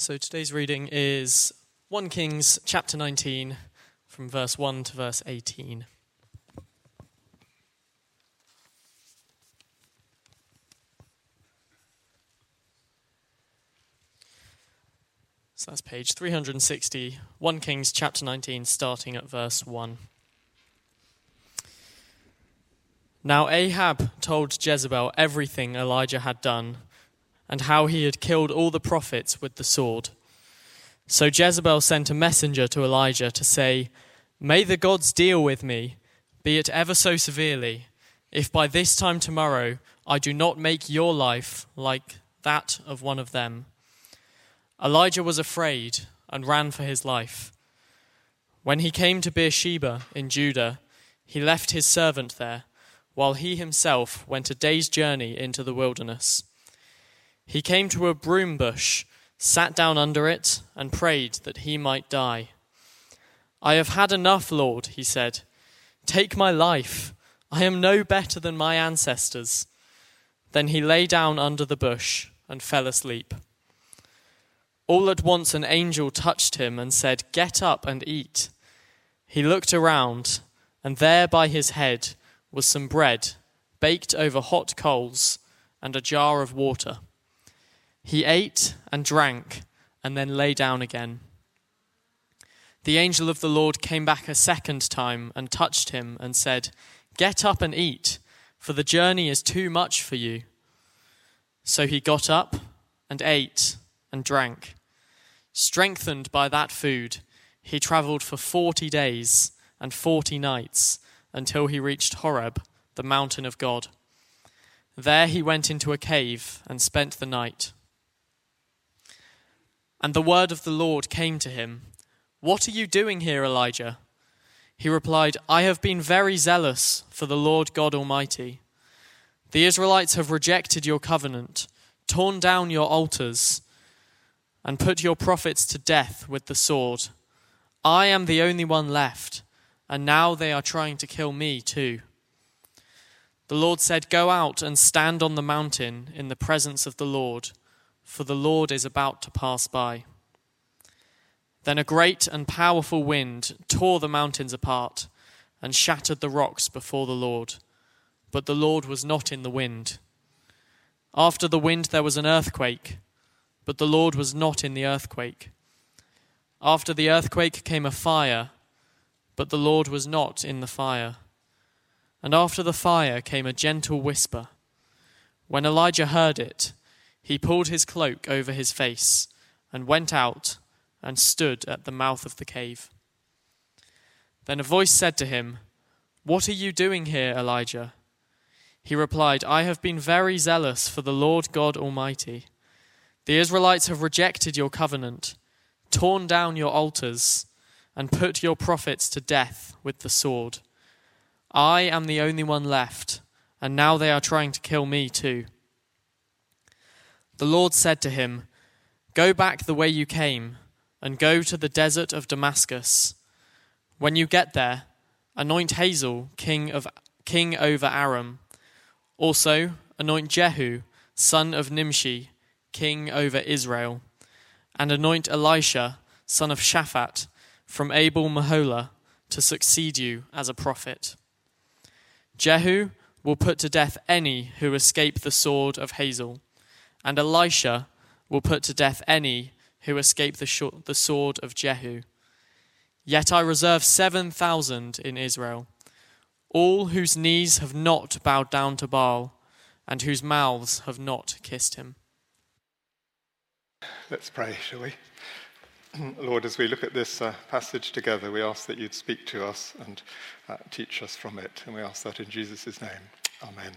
So today's reading is 1 Kings chapter 19 from verse 1 to verse 18. So that's page 360, 1 Kings chapter 19, starting at verse 1. Now Ahab told Jezebel everything Elijah had done, and how he had killed all the prophets with the sword. So Jezebel sent a messenger to Elijah to say, "May the gods deal with me, be it ever so severely, if by this time tomorrow I do not make your life like that of one of them." Elijah was afraid and ran for his life. When he came to Beersheba in Judah, he left his servant there, while he himself went a day's journey into the wilderness. He came to a broom bush, sat down under it, and prayed that he might die. "I have had enough, Lord," he said. "Take my life. I am no better than my ancestors." Then he lay down under the bush and fell asleep. All at once an angel touched him and said, "Get up and eat." He looked around, and there by his head was some bread baked over hot coals and a jar of water. He ate and drank and then lay down again. The angel of the Lord came back a second time and touched him and said, "Get up and eat, for the journey is too much for you." So he got up and ate and drank. Strengthened by that food, he traveled for 40 days and 40 nights until he reached Horeb, the mountain of God. There he went into a cave and spent the night. And the word of the Lord came to him, "What are you doing here, Elijah?" He replied, "I have been very zealous for the Lord God Almighty. The Israelites have rejected your covenant, torn down your altars, and put your prophets to death with the sword. I am the only one left, and now they are trying to kill me too." The Lord said, "Go out and stand on the mountain in the presence of the Lord, for the Lord is about to pass by." Then a great and powerful wind tore the mountains apart and shattered the rocks before the Lord, but the Lord was not in the wind. After the wind there was an earthquake, but the Lord was not in the earthquake. After the earthquake came a fire, but the Lord was not in the fire. And after the fire came a gentle whisper. When Elijah heard it, he pulled his cloak over his face and went out and stood at the mouth of the cave. Then a voice said to him, "What are you doing here, Elijah?" He replied, "I have been very zealous for the Lord God Almighty. The Israelites have rejected your covenant, torn down your altars, and put your prophets to death with the sword. I am the only one left, and now they are trying to kill me too." The Lord said to him, "Go back the way you came, and go to the desert of Damascus. When you get there, anoint Hazael king over Aram. Also anoint Jehu, son of Nimshi, king over Israel. And anoint Elisha, son of Shaphat, from Abel Meholah, to succeed you as a prophet. Jehu will put to death any who escape the sword of Hazael, and Elisha will put to death any who escape the sword of Jehu. Yet I reserve 7,000 in Israel, all whose knees have not bowed down to Baal, and whose mouths have not kissed him." Let's pray, shall we? Lord, as we look at this passage together, we ask that you'd speak to us and teach us from it. And we ask that in Jesus' name. Amen.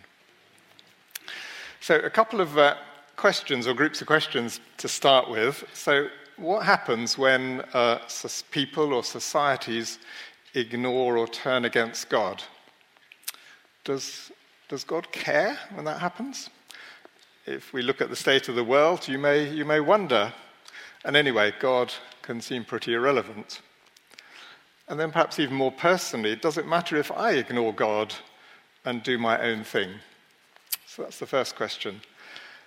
So a couple of questions or groups of questions to start with. So what happens when people or societies ignore or turn against God? Does God care when that happens? If we look at the state of the world, you may wonder. And anyway, God can seem pretty irrelevant. And then perhaps even more personally, does it matter if I ignore God and do my own thing? So that's the first question.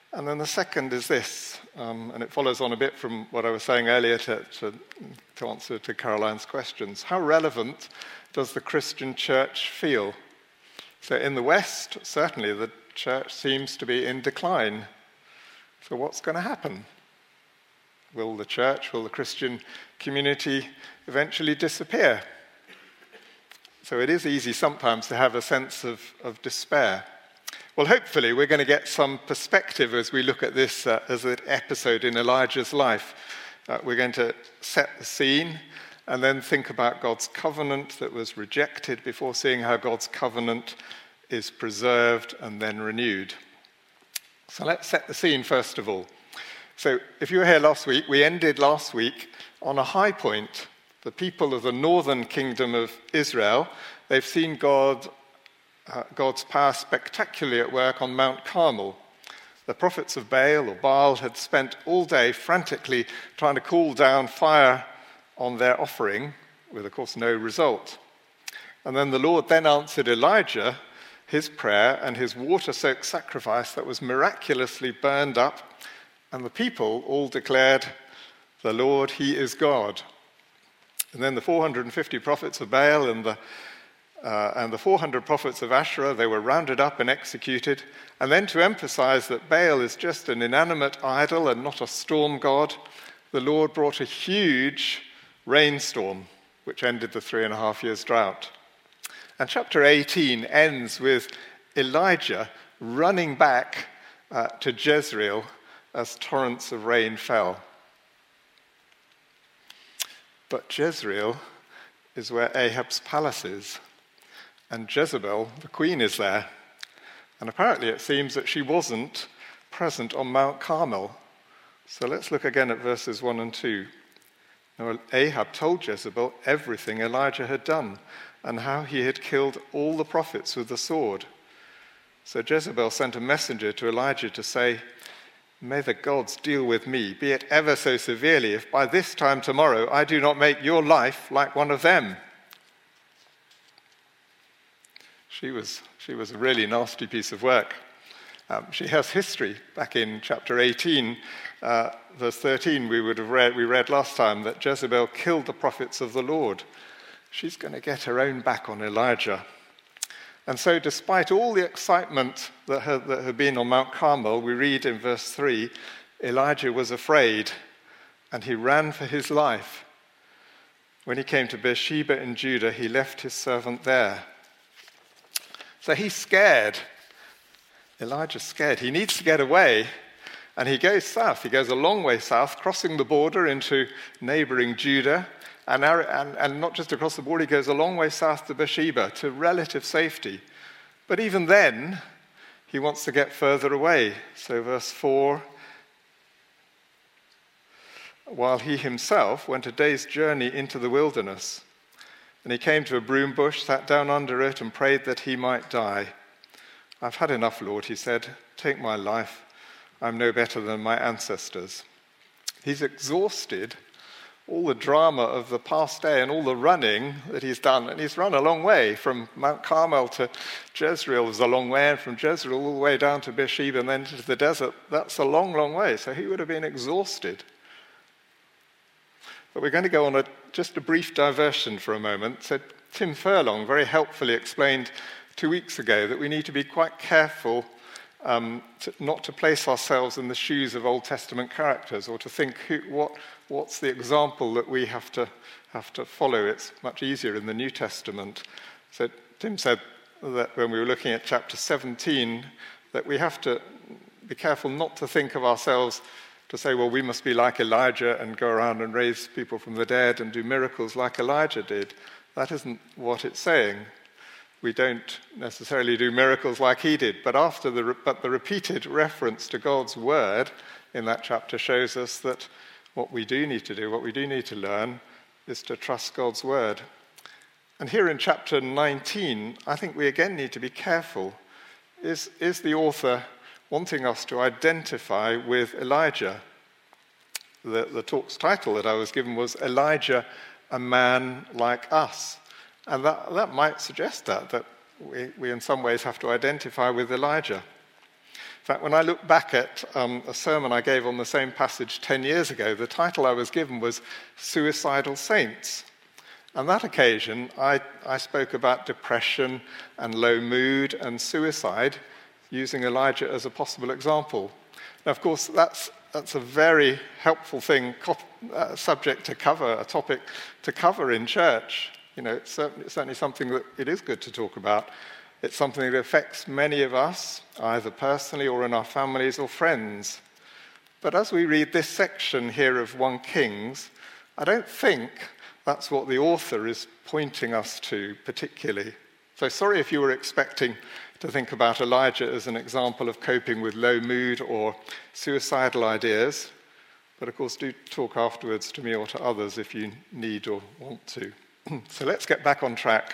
And then the second is this, and it follows on a bit from what I was saying earlier to answer to Caroline's questions. How relevant does the Christian church feel? So in the West, certainly the church seems to be in decline. So what's going to happen? Will the Christian community eventually disappear? So it is easy sometimes to have a sense of despair. Well, hopefully we're going to get some perspective as we look at this as an episode in Elijah's life. We're going to set the scene and then think about God's covenant that was rejected before seeing how God's covenant is preserved and then renewed. So let's set the scene first of all. So if you were here last week, we ended last week on a high point. The people of the northern kingdom of Israel, they've seen God's power spectacularly at work on Mount Carmel. The prophets of Baal had spent all day frantically trying to cool down fire on their offering, with, of course, no result. And then the Lord then answered Elijah his prayer and his water-soaked sacrifice that was miraculously burned up, and the people all declared, "The Lord, He is God." And then the 450 prophets of Baal and the 400 prophets of Asherah, they were rounded up and executed. And then to emphasize that Baal is just an inanimate idol and not a storm god, the Lord brought a huge rainstorm, which ended the 3.5 years drought. And chapter 18 ends with Elijah running back to Jezreel as torrents of rain fell. But Jezreel is where Ahab's palace is. And Jezebel, the queen, is there. And apparently it seems that she wasn't present on Mount Carmel. So let's look again at verses 1 and 2. Now Ahab told Jezebel everything Elijah had done and how he had killed all the prophets with the sword. So Jezebel sent a messenger to Elijah to say, "May the gods deal with me, be it ever so severely, if by this time tomorrow I do not make your life like one of them." She was a really nasty piece of work. She has history. Back in chapter 18, verse 13, we read last time that Jezebel killed the prophets of the Lord. She's going to get her own back on Elijah. And so despite all the excitement that had been on Mount Carmel, we read in verse 3, Elijah was afraid and he ran for his life. When he came to Beersheba in Judah, he left his servant there. So he's scared. Elijah's scared. He needs to get away. And he goes south. He goes a long way south, crossing the border into neighboring Judah. And not just across the border, he goes a long way south to Beersheba, to relative safety. But even then, he wants to get further away. So verse 4, while he himself went a day's journey into the wilderness, and he came to a broom bush, sat down under it, and prayed that he might die. "I've had enough, Lord," he said. "Take my life. I'm no better than my ancestors." He's exhausted all the drama of the past day and all the running that he's done. And he's run a long way. From Mount Carmel to Jezreel was a long way, and from Jezreel all the way down to Beersheba and then to the desert. That's a long, long way. So he would have been exhausted. But we're going to go on just a brief diversion for a moment. So Tim Furlong very helpfully explained 2 weeks ago that we need to be quite careful not to place ourselves in the shoes of Old Testament characters, or to think what's the example that we have to follow. It's much easier in the New Testament. So Tim said that when we were looking at chapter 17, that we have to be careful not to think of ourselves to say, well, we must be like Elijah and go around and raise people from the dead and do miracles like Elijah did. That isn't what it's saying. We don't necessarily do miracles like he did, but the repeated reference to God's word in that chapter shows us that what we do need to do, what we do need to learn, is to trust God's word. And here in chapter 19, I think we again need to be careful. Is the author wanting us to identify with Elijah? The talk's title that I was given was Elijah, a Man Like Us. And that might suggest that we in some ways have to identify with Elijah. In fact, when I look back at a sermon I gave on the same passage 10 years ago, the title I was given was Suicidal Saints. On that occasion, I spoke about depression and low mood and suicide, using Elijah as a possible example. Now, of course, that's a very helpful subject to cover, a topic to cover in church. You know, it's certainly something that it is good to talk about. It's something that affects many of us, either personally or in our families or friends. But as we read this section here of 1 Kings, I don't think that's what the author is pointing us to particularly. So sorry if you were expecting to think about Elijah as an example of coping with low mood or suicidal ideas. But of course, do talk afterwards to me or to others if you need or want to. So let's get back on track.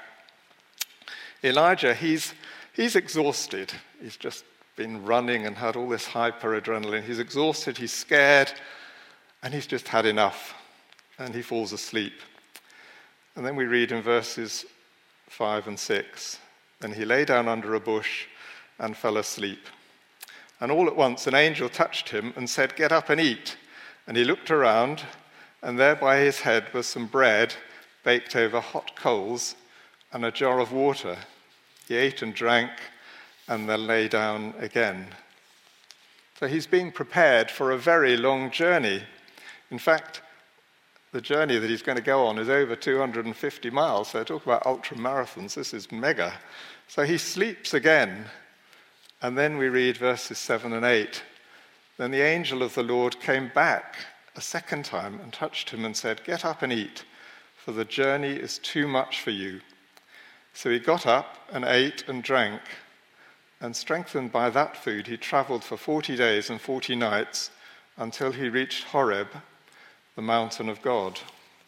Elijah, he's exhausted. He's just been running and had all this hyperadrenaline. He's exhausted, he's scared, and he's just had enough. And he falls asleep. And then we read in verses 5 and 6, "Then he lay down under a bush and fell asleep. And all at once an angel touched him and said, 'Get up and eat.' And he looked around, and there by his head was some bread baked over hot coals and a jar of water. He ate and drank, and then lay down again." So he's being prepared for a very long journey. In fact, the journey that he's going to go on is over 250 miles. So talk about ultra marathons. This is mega. So he sleeps again. And then we read verses 7 and 8. "Then the angel of the Lord came back a second time and touched him and said, 'Get up and eat, for the journey is too much for you.' So he got up and ate and drank, and strengthened by that food, he traveled for 40 days and 40 nights until he reached Horeb, the mountain of God."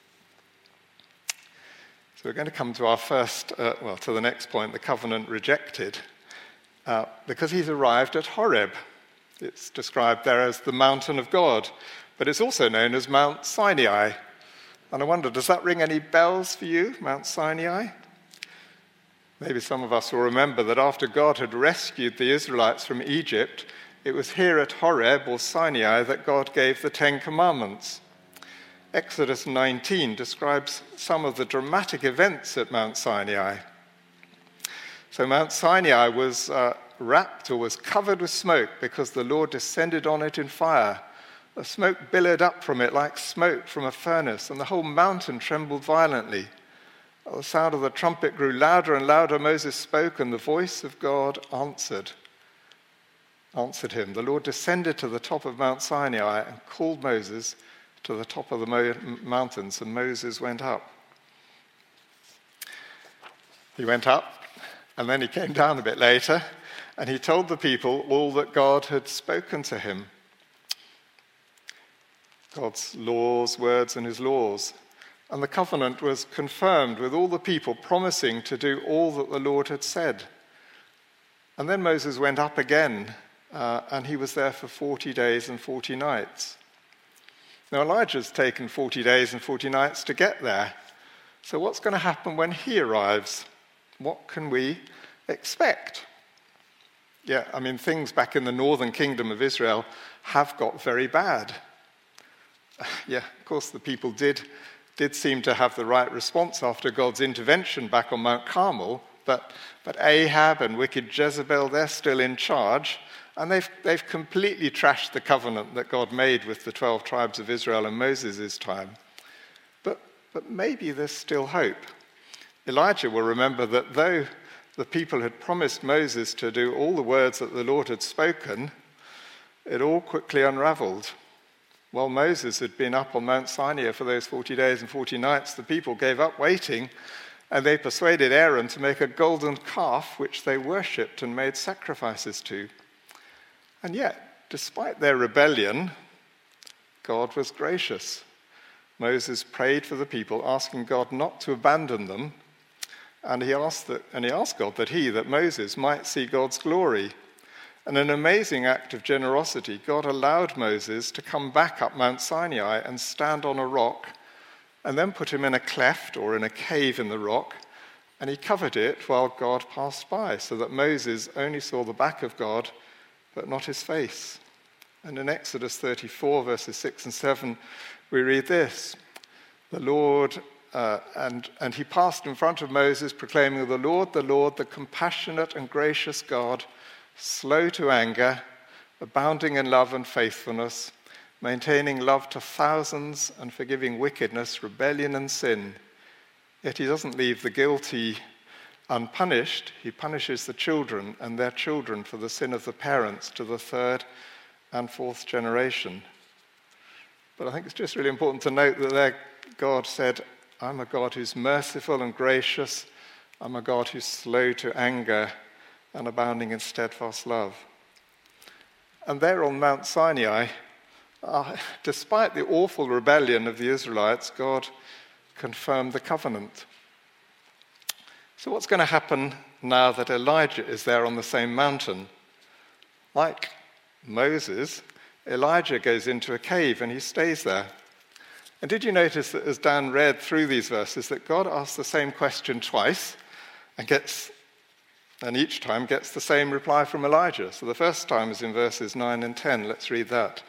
So we're going to come to our first, to the next point, the covenant rejected, because he's arrived at Horeb. It's described there as the mountain of God, but it's also known as Mount Sinai. And I wonder, does that ring any bells for you, Mount Sinai? Maybe some of us will remember that after God had rescued the Israelites from Egypt, it was here at Horeb, or Sinai, that God gave the 10 Commandments. Exodus 19 describes some of the dramatic events at Mount Sinai. So Mount Sinai was wrapped or was covered with smoke because the Lord descended on it in fire. The smoke billowed up from it like smoke from a furnace, and the whole mountain trembled violently. The sound of the trumpet grew louder and louder. Moses spoke, and the voice of God answered him. The Lord descended to the top of Mount Sinai and called Moses to the top of the mountains, and Moses went up. He went up, and then he came down a bit later, and he told the people all that God had spoken to him. God's laws, words, and his laws. And the covenant was confirmed with all the people promising to do all that the Lord had said. And then Moses went up again, and he was there for 40 days and 40 nights. Now Elijah's taken 40 days and 40 nights to get there. So what's going to happen when he arrives? What can we expect? Yeah, I mean, things back in the northern kingdom of Israel have got very bad. Yeah, of course, the people did seem to have the right response after God's intervention back on Mount Carmel, but Ahab and wicked Jezebel, they're still in charge, and they've completely trashed the covenant that God made with the 12 tribes of Israel in Moses' time. But maybe there's still hope. Elijah will remember that though the people had promised Moses to do all the words that the Lord had spoken, it all quickly unraveled. While Moses had been up on Mount Sinai for those 40 days and 40 nights, the people gave up waiting, and they persuaded Aaron to make a golden calf, which they worshipped and made sacrifices to. And yet, despite their rebellion, God was gracious. Moses prayed for the people, asking God not to abandon them, and he asked God that Moses might see God's glory. And an amazing act of generosity, God allowed Moses to come back up Mount Sinai and stand on a rock, and then put him in a cleft or in a cave in the rock, and he covered it while God passed by, so that Moses only saw the back of God, but not his face. And in Exodus 34, verses 6 and 7, we read this. The Lord, and he passed in front of Moses, proclaiming, the Lord, the compassionate and gracious God, slow to anger, abounding in love and faithfulness, maintaining love to thousands and forgiving wickedness, rebellion and sin. Yet he doesn't leave the guilty unpunished. He punishes the children and their children for the sin of the parents to the third and fourth generation. But I think it's just really important to note that there God said, I'm a God who's merciful and gracious. I'm a God who's slow to anger and abounding in steadfast love. And there on Mount Sinai, despite the awful rebellion of the Israelites, God confirmed the covenant. So what's going to happen now that Elijah is there on the same mountain? Like Moses, Elijah goes into a cave and he stays there. And did you notice that as Dan read through these verses that God asks the same question twice and each time gets the same reply from Elijah? So the first time is in verses 9 and 10. Let's read that.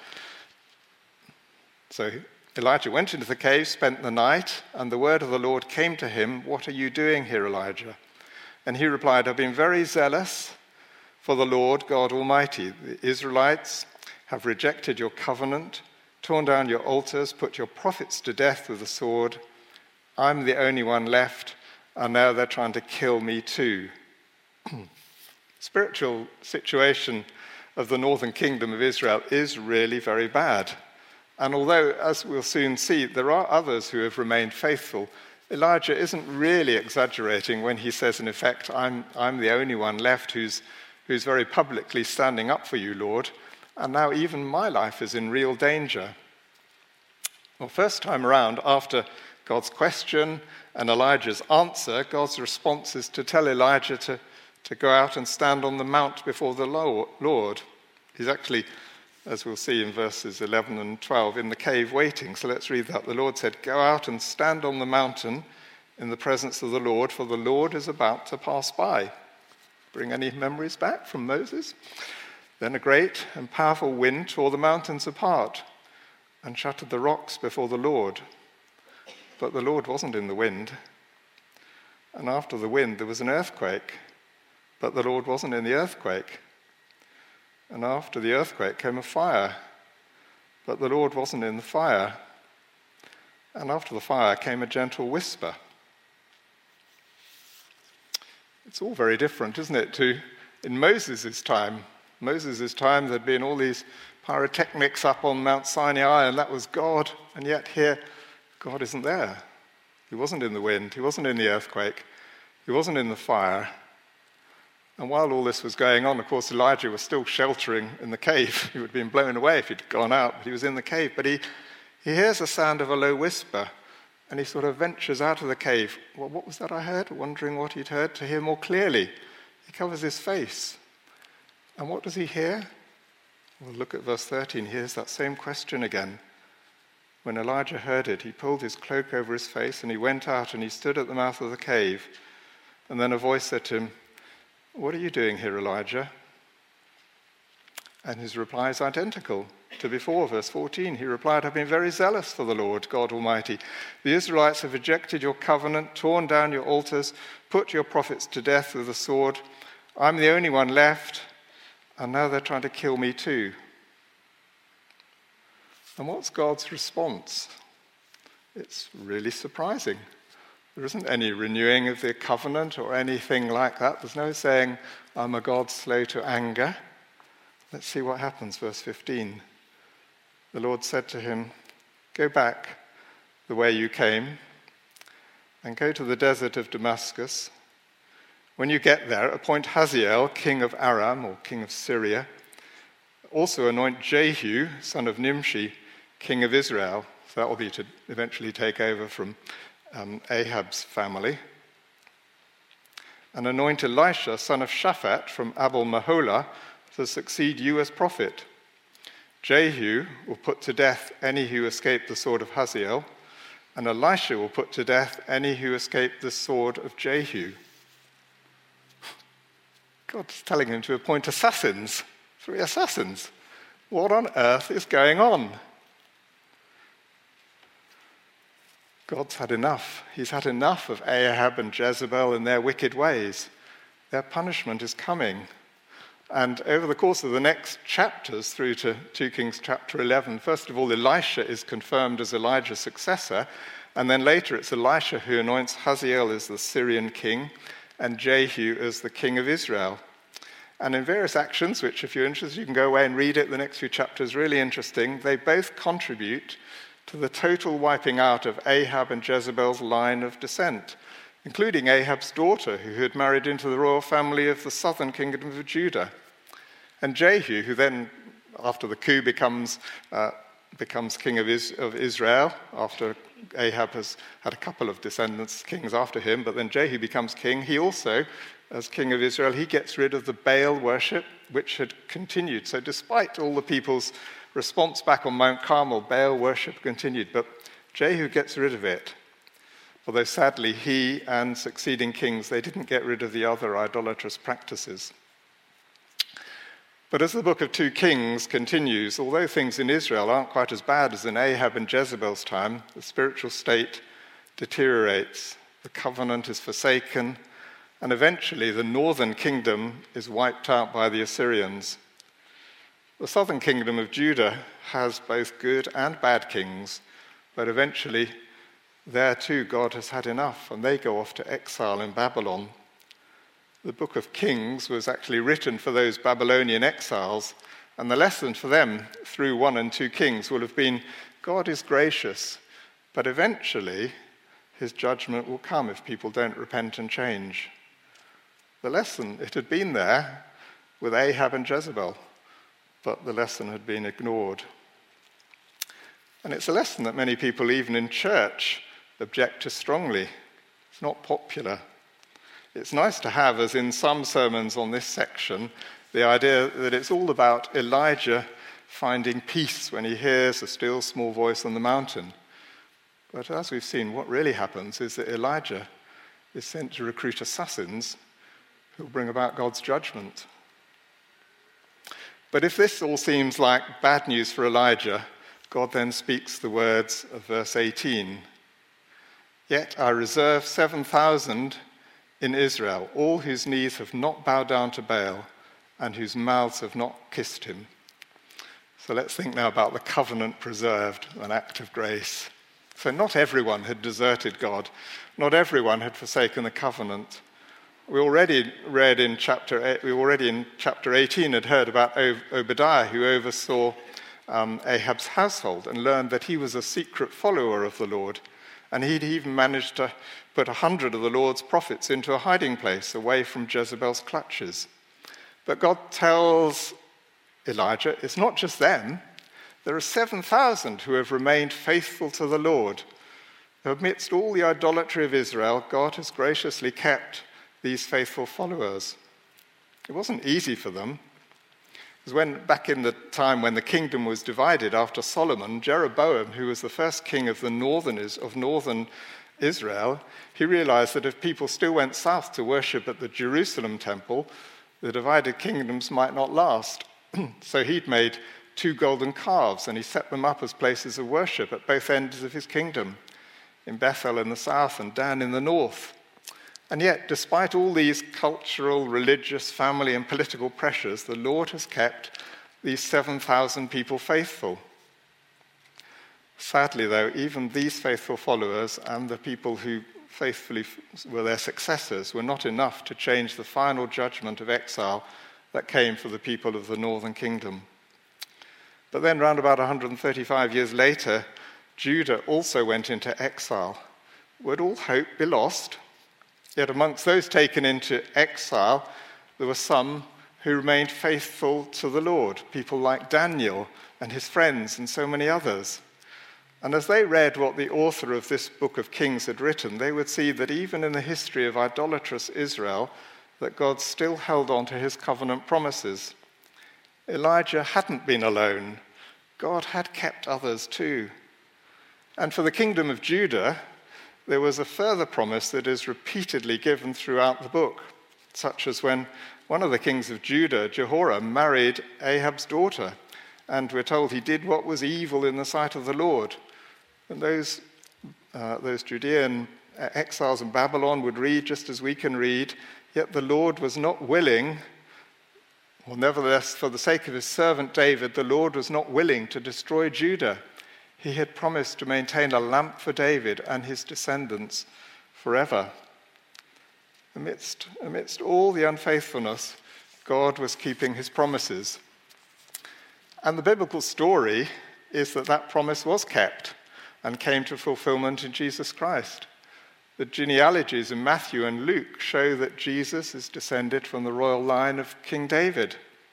So Elijah went into the cave, spent the night, and the word of the Lord came to him, what are you doing here, Elijah? And he replied, I've been very zealous for the Lord God Almighty. The Israelites have rejected your covenant, torn down your altars, put your prophets to death with the sword. I'm the only one left, and now they're trying to kill me too. Spiritual situation of the northern kingdom of Israel is really very bad. And although, as we'll soon see, there are others who have remained faithful, Elijah isn't really exaggerating when he says, in effect, I'm the only one left who's very publicly standing up for you, Lord, and now even my life is in real danger. Well, first time around, after God's question and Elijah's answer, God's response is to tell Elijah to go out and stand on the mount before the Lord. He's actually, as we'll see in verses 11 and 12, in the cave waiting. So let's read that. The Lord said, go out and stand on the mountain in the presence of the Lord, for the Lord is about to pass by. Bring any memories back from Moses? Then a great and powerful wind tore the mountains apart and shattered the rocks before the Lord. But the Lord wasn't in the wind. And after the wind there was an earthquake, but the Lord wasn't in the earthquake. And after the earthquake came a fire, but the Lord wasn't in the fire. And after the fire came a gentle whisper. It's all very different, isn't it, to in Moses' time. Moses' time, there'd been all these pyrotechnics up on Mount Sinai, and that was God. And yet here, God isn't there. He wasn't in the wind. He wasn't in the earthquake. He wasn't in the fire. And while all this was going on, of course, Elijah was still sheltering in the cave. He would have been blown away if he'd gone out, but he was in the cave. But he hears the sound of a low whisper, and he sort of ventures out of the cave. Well, what was that I heard? Wondering what he'd heard, to hear more clearly. He covers his face. And what does he hear? Well, look at verse 13. He hears that same question again. When Elijah heard it, he pulled his cloak over his face, and he went out, and he stood at the mouth of the cave. And then a voice said to him, what are you doing here, Elijah? And his reply is identical to before, verse 14. He replied, I've been very zealous for the Lord God Almighty. The Israelites have rejected your covenant, torn down your altars, put your prophets to death with the sword. I'm the only one left, and now they're trying to kill me too. And what's God's response? It's really surprising. There isn't any renewing of the covenant or anything like that. There's no saying, I'm a God slow to anger. Let's see what happens, verse 15. The Lord said to him, go back the way you came and go to the desert of Damascus. When you get there, appoint Hazael, king of Aram, or king of Syria. Also anoint Jehu, son of Nimshi, king of Israel. So that will be to eventually take over from Ahab's family. And anoint Elisha, son of Shaphat, from Abel-Meholah, to succeed you as prophet. Jehu will put to death any who escape the sword of Hazael, and Elisha will put to death any who escape the sword of Jehu. God's telling him to appoint assassins 3 assassins. What on earth is going on? God's had enough. He's had enough of Ahab and Jezebel and their wicked ways. Their punishment is coming. And over the course of the next chapters through to 2 Kings chapter 11, first of all, Elisha is confirmed as Elijah's successor. And then later it's Elisha who anoints Hazael as the Syrian king and Jehu as the king of Israel. And in various actions, which if you're interested, you can go away and read it. The next few chapters are really interesting. They both contribute to the total wiping out of Ahab and Jezebel's line of descent, including Ahab's daughter, who had married into the royal family of the southern kingdom of Judah. And Jehu, who then, after the coup, becomes king of Israel, after Ahab has had a couple of descendants, kings after him, but then Jehu becomes king. He also, as king of Israel, he gets rid of the Baal worship, which had continued. So despite all the people's response back on Mount Carmel, Baal worship continued, but Jehu gets rid of it. Although sadly, he and succeeding kings, they didn't get rid of the other idolatrous practices. But as the book of 2 Kings continues, although things in Israel aren't quite as bad as in Ahab and Jezebel's time, the spiritual state deteriorates, the covenant is forsaken, and eventually the northern kingdom is wiped out by the Assyrians. The southern kingdom of Judah has both good and bad kings, but eventually there too God has had enough, and they go off to exile in Babylon. The book of Kings was actually written for those Babylonian exiles, and the lesson for them through 1 and 2 Kings will have been God is gracious, but eventually his judgment will come if people don't repent and change. The lesson, it had been there with Ahab and Jezebel, but the lesson had been ignored. And it's a lesson that many people, even in church, object to strongly. It's not popular. It's nice to have, as in some sermons on this section, the idea that it's all about Elijah finding peace when he hears a still small voice on the mountain. But as we've seen, what really happens is that Elijah is sent to recruit assassins who will bring about God's judgment. But if this all seems like bad news for Elijah, God then speaks the words of verse 18. Yet I reserve 7,000 in Israel, all whose knees have not bowed down to Baal and whose mouths have not kissed him. So let's think now about the covenant preserved, an act of grace. So not everyone had deserted God. Not everyone had forsaken the covenant. We already in chapter 18 had heard about Obadiah, who oversaw Ahab's household and learned that he was a secret follower of the Lord. And he'd even managed to put 100 of the Lord's prophets into a hiding place away from Jezebel's clutches. But God tells Elijah, it's not just them. There are 7,000 who have remained faithful to the Lord. Amidst all the idolatry of Israel, God has graciously kept these faithful followers. It wasn't easy for them. Because back in the time when the kingdom was divided after Solomon, Jeroboam, who was the first king of northern Israel, he realized that if people still went south to worship at the Jerusalem temple, the divided kingdoms might not last. So he'd made 2 golden calves, and he set them up as places of worship at both ends of his kingdom, in Bethel in the south and Dan in the north. And yet, despite all these cultural, religious, family, and political pressures, the Lord has kept these 7,000 people faithful. Sadly, though, even these faithful followers and the people who faithfully were their successors were not enough to change the final judgment of exile that came for the people of the northern kingdom. But then, round about 135 years later, Judah also went into exile. Would all hope be lost? Yet amongst those taken into exile, there were some who remained faithful to the Lord, people like Daniel and his friends and so many others. And as they read what the author of this book of Kings had written, they would see that even in the history of idolatrous Israel, that God still held on to his covenant promises. Elijah hadn't been alone. God had kept others too. And for the kingdom of Judah, there was a further promise that is repeatedly given throughout the book. such as when one of the kings of Judah, Jehoram, married Ahab's daughter, and we're told he did what was evil in the sight of the Lord. And those Judean exiles in Babylon would read just as we can read, yet the Lord was not willing, or nevertheless, for the sake of his servant David, the Lord was not willing to destroy Judah. He had promised to maintain a lamp for David and his descendants forever. Amidst all the unfaithfulness, God was keeping his promises. And the biblical story is that that promise was kept and came to fulfillment in Jesus Christ. The genealogies in Matthew and Luke show that Jesus is descended from the royal line of King David.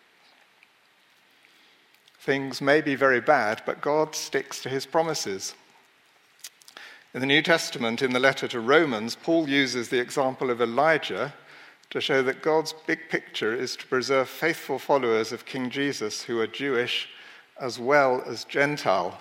Things may be very bad, but God sticks to his promises. In the New Testament, in the letter to Romans, Paul uses the example of Elijah to show that God's big picture is to preserve faithful followers of King Jesus who are Jewish as well as Gentile.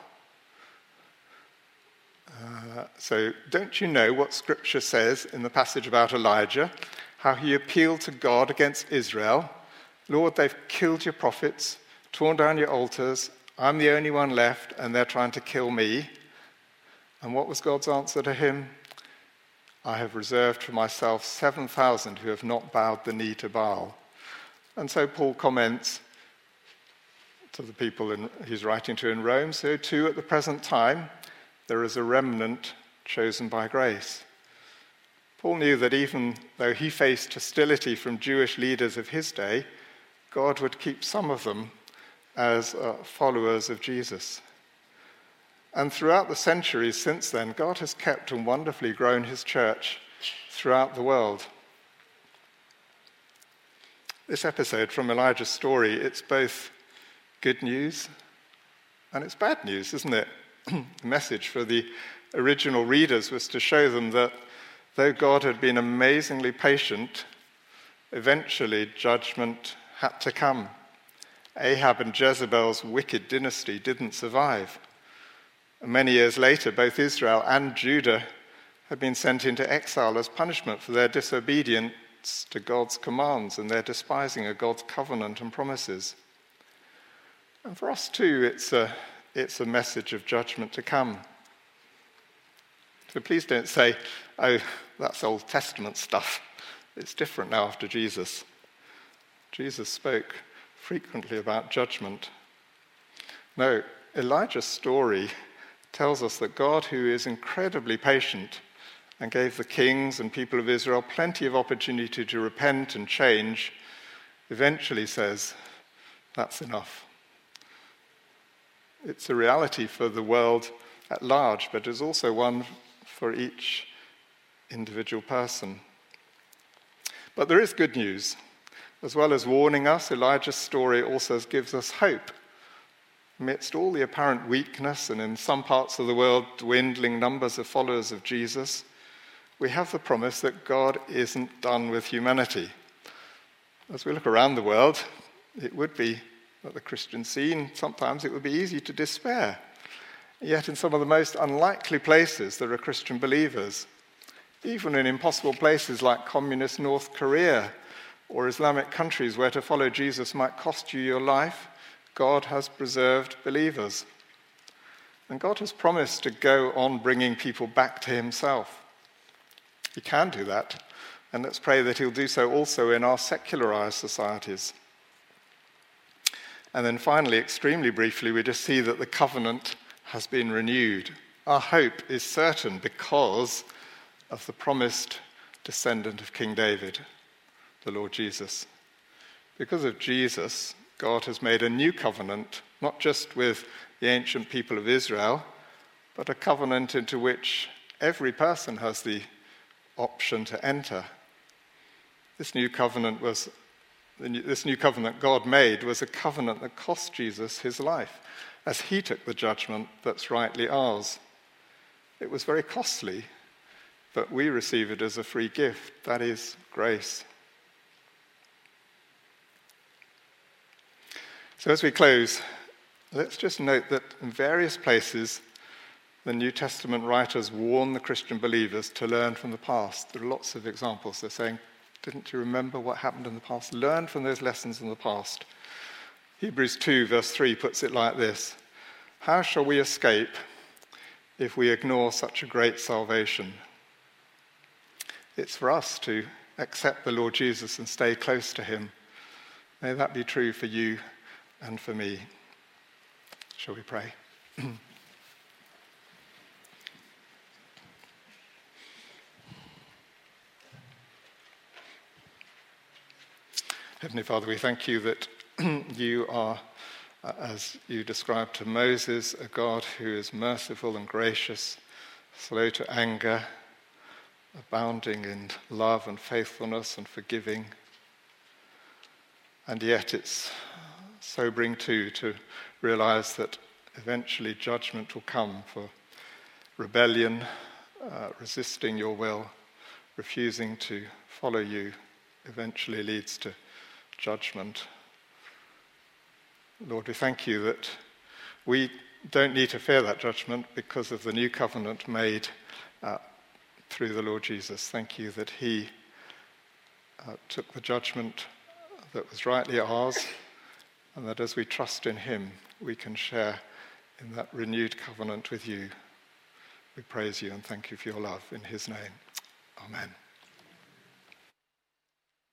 So don't you know what Scripture says in the passage about Elijah, how he appealed to God against Israel? Lord, they've killed your prophets, torn down your altars, I'm the only one left, and they're trying to kill me. And what was God's answer to him? I have reserved for myself 7,000 who have not bowed the knee to Baal. And so Paul comments to the people he's writing to in Rome, so too at the present time, there is a remnant chosen by grace. Paul knew that even though he faced hostility from Jewish leaders of his day, God would keep some of them as followers of Jesus. And throughout the centuries since then, God has kept and wonderfully grown his church throughout the world. This episode from Elijah's story, it's both good news and it's bad news, isn't it? The message for the original readers was to show them that though God had been amazingly patient, eventually judgment had to come. Ahab and Jezebel's wicked dynasty didn't survive. Many years later, both Israel and Judah had been sent into exile as punishment for their disobedience to God's commands and their despising of God's covenant and promises. And for us too, it's a message of judgment to come. So please don't say, oh, that's Old Testament stuff. It's different now after Jesus. Jesus spoke frequently about judgment. No, Elijah's story tells us that God, who is incredibly patient and gave the kings and people of Israel plenty of opportunity to repent and change, eventually says, that's enough. It's a reality for the world at large, but is also one for each individual person. But there is good news. As well as warning us, Elijah's story also gives us hope. Amidst all the apparent weakness and in some parts of the world dwindling numbers of followers of Jesus, we have the promise that God isn't done with humanity. As we look around the world, it would be, at the Christian scene, sometimes it would be easy to despair. Yet in some of the most unlikely places, there are Christian believers. Even in impossible places like communist North Korea or Islamic countries where to follow Jesus might cost you your life, God has preserved believers. And God has promised to go on bringing people back to himself. He can do that, and let's pray that he'll do so also in our secularized societies. And then finally, extremely briefly, we just see that the covenant has been renewed. Our hope is certain because of the promised descendant of King David, the Lord Jesus. Because of Jesus, God has made a new covenant, not just with the ancient people of Israel, but a covenant into which every person has the option to enter. This new covenant God made was a covenant that cost Jesus his life, as he took the judgment that's rightly ours. It was very costly, but we receive it as a free gift. That is grace. So as we close, let's just note that in various places, the New Testament writers warn the Christian believers to learn from the past. There are lots of examples. They're saying, Didn't you remember what happened in the past? Learn from those lessons in the past. Hebrews 2 verse 3 puts it like this: how shall we escape if we ignore such a great salvation? It's for us to accept the Lord Jesus and stay close to him. May that be true for you and for me. Shall we pray? Heavenly Father, we thank you that you are, as you described to Moses, a God who is merciful and gracious, slow to anger, abounding in love and faithfulness and forgiving. And yet it's sobering too to realize that eventually judgment will come for rebellion, resisting your will, refusing to follow you, eventually leads to judgment. Lord, we thank you that we don't need to fear that judgment because of the new covenant made through the Lord Jesus. Thank you that he took the judgment that was rightly ours, and that as we trust in him, we can share in that renewed covenant with you. We praise you and thank you for your love. In his name, amen.